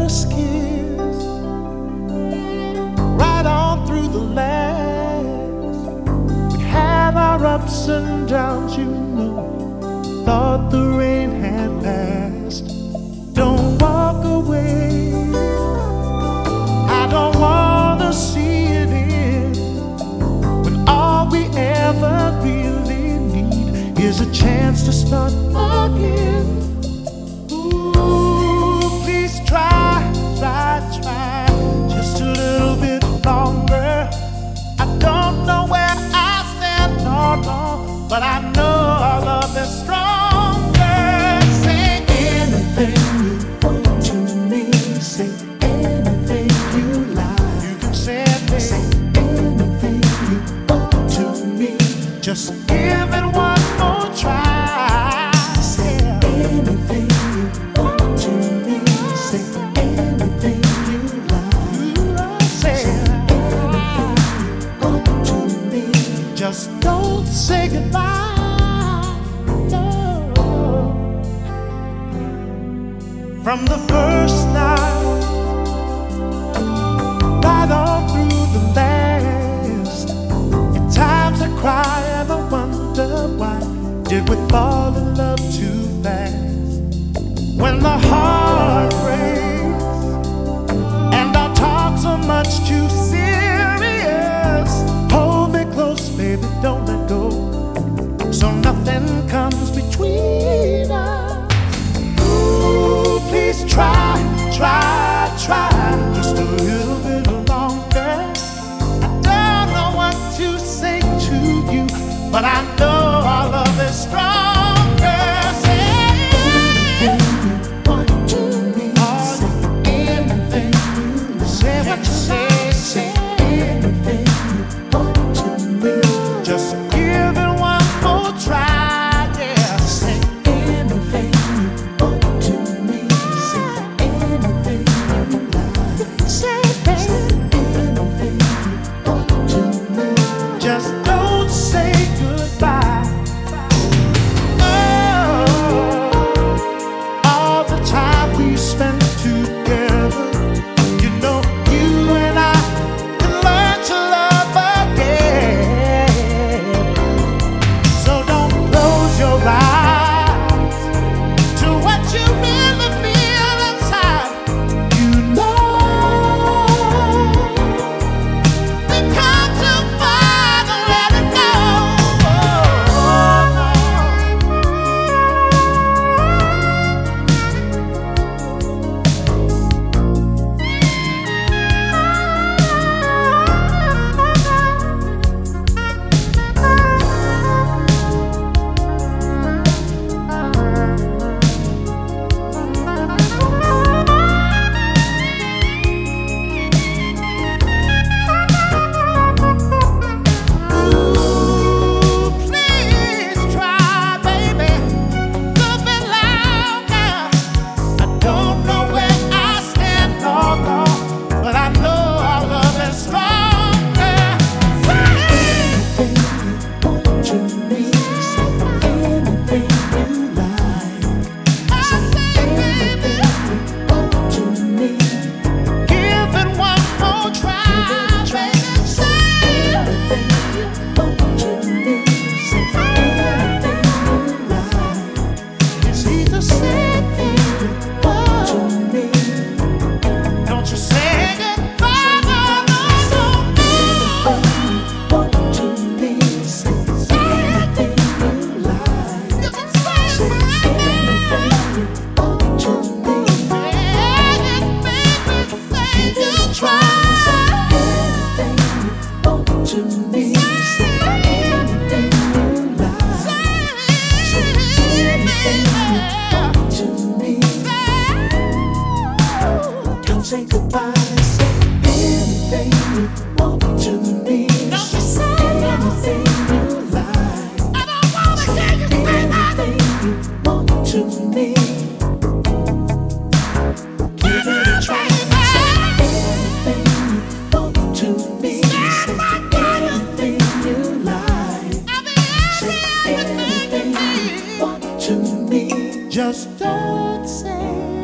first kiss, right on through the last. We had our ups and downs, you know. Thought the rain had passed. Don't walk away. I don't wanna see it end when all we ever really need is a chance to start again. Try just a little bit longer. I don't know where I stand, no, but I know our love is stronger. Say anything you want to me, say anything you like. You can say anything you want to me. Just give it one more try. Say anything you want to me, say anything you like. Say anything you want to me. Just don't say goodbye. No. From the first night, right on through the last. At times I cry and I wonder why did we fall in love too fast? When the heart breaks and our talks are much too serious, hold me close, baby, don't let go, so nothing comes between us. Ooh, please try just a little bit longer. I don't know what to say to you, but I know our love is stronger. Say anything you want to me, say anything you say what you say anything you want to me. Just give it one more try, yeah. Say anything you want to me, say anything you like. Say anything you want to me. Just don't say goodbye. All the time we spent together, you know, you and I can learn to love again. So don't close your eyes to what you really feel inside. You know we come too far to let it go. Please try, baby, a little bit longer. I don't know where I stand, no, but I know our love is stronger. Say anything you want to me, say anything you like. Say anything you want to me. Give it one more try, baby. Say anything you want to me, say anything you like. It's easy to say anything you want to me. Don't you say goodbye, no, no, no. Anything you want to me, say anything you like. You can say anything you want to me. Say it, baby, say you try. Anything you want to me, say anything you like. Say anything you want to me. Don't say goodbye. Say anything you want to me. Say anything you like. I don't wanna hear you say that. Anything you want to me. Give it a try. Say anything you want to me. Say anything you like. Say anything you want to me. Just don't say